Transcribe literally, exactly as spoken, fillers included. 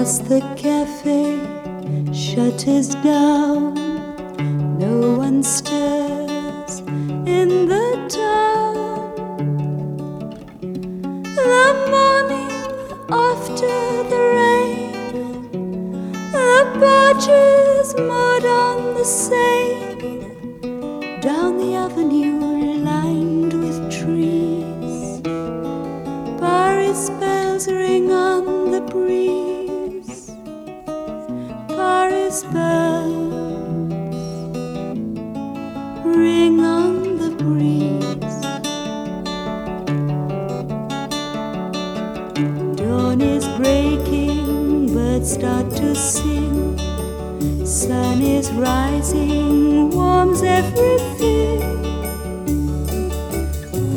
Across the cafe, shutters down, no one stirs in the town. The morning after the rain, the barges moored on the Seine, down the avenue lined with trees, Paris bells ring on the breeze, Paris bells ring on the breeze. Dawn is breaking, birds start to sing, sun is rising, warms everything.